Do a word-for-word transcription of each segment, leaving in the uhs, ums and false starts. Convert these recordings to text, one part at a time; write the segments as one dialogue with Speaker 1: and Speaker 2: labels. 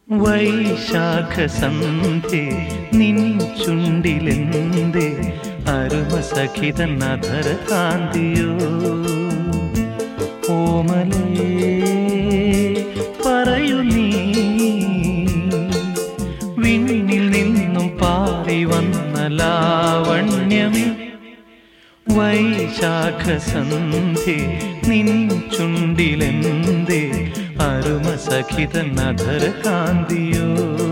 Speaker 1: വൈശാഖ സന്ധ്യേ നിൻ ചുണ്ടിലെന്തേ അരുമ സഖിതൻ അധര കാന്തിയോ ഓമലേ പറയൂ നീ വിണ്ണിൽ നിന്നും പാറി വന്ന ലാവണ്യമേ വൈശാഖ സന്ധ്യേ നിൻ ചുണ്ടിലെന്തേ അരുമ സഖിതൻ അധര കാന്തിയോ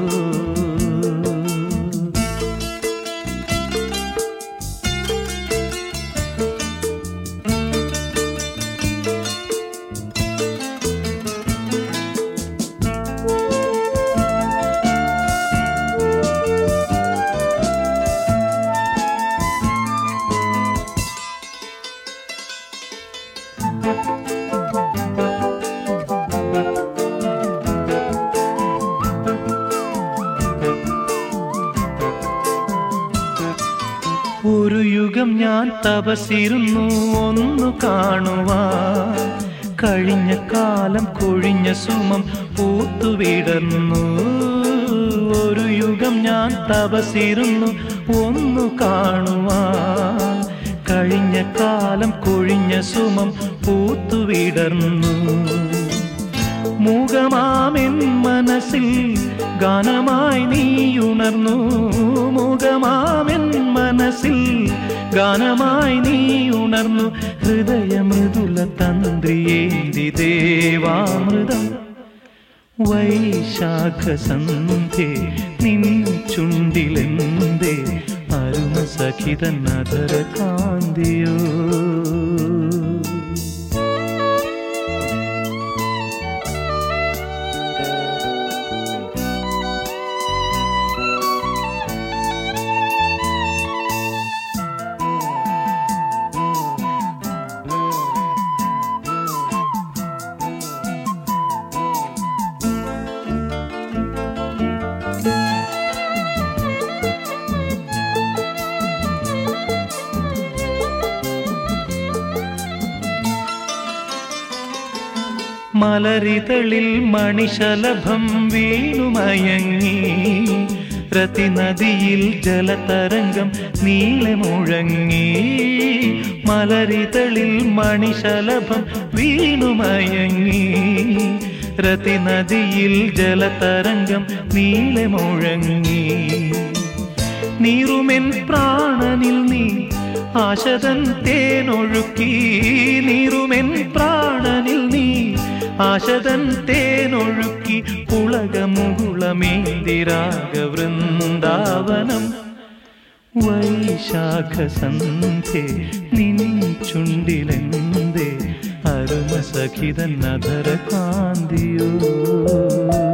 Speaker 1: ഒരു യുഗം ഞാൻ തപസിരുന്നു ഒന്നു കാണുവാൻ കഴിഞ്ഞ കാലം കൊഴിഞ്ഞ സുമം പൂത്തുവിടർന്നു ഒരു യുഗം ഞാൻ തപസിരുന്നു ഒന്നു കാണുവാൻ കഴിഞ്ഞ കാലം കൊഴിഞ്ഞ സുമം പൂത്തുവിടർന്നു മൂകമാമെൻ മനസ്സിൽ ഗാനമായി നീയുണർന്നു മൂകമാമെൻ മനസ്സിൽ ഗാനമായി നീയുണർന്നു ഹൃദയമൃദുല തന്ത്രിയേന്തി ദേവാമൃതം വൈശാഖ സന്ധ്യേ നിൻ ചുണ്ടിലെന്തേ അരുമ സഖിതൻ അധര കാന്തിയോ മലരിതളിൽ മണിശലഭം വീണുമയങ്ങി രതിനദിയിൽ ജലതരംഗം നീളെ മുഴങ്ങി മലരിതളിൽ മണിശലഭം വീണുമയങ്ങി രതിനദിയിൽ ജലതരംഗം നീളെ മുഴങ്ങി നീറുമെൻ പ്രാണനിൽ നീ ആശതൻ തേനൊഴുക്കി നീറുമെൻ പ്രാണനിൽ നീ ആശതൻ തേനൊഴുക്കി പുളകമുകുളമേന്തിരാഗ വൃന്ദാവനം വൈശാഖ സന്ധ്യേ നിൻ ചുണ്ടിലെന്തേ അരുമ സഖിതൻ അധര കാന്തിയോ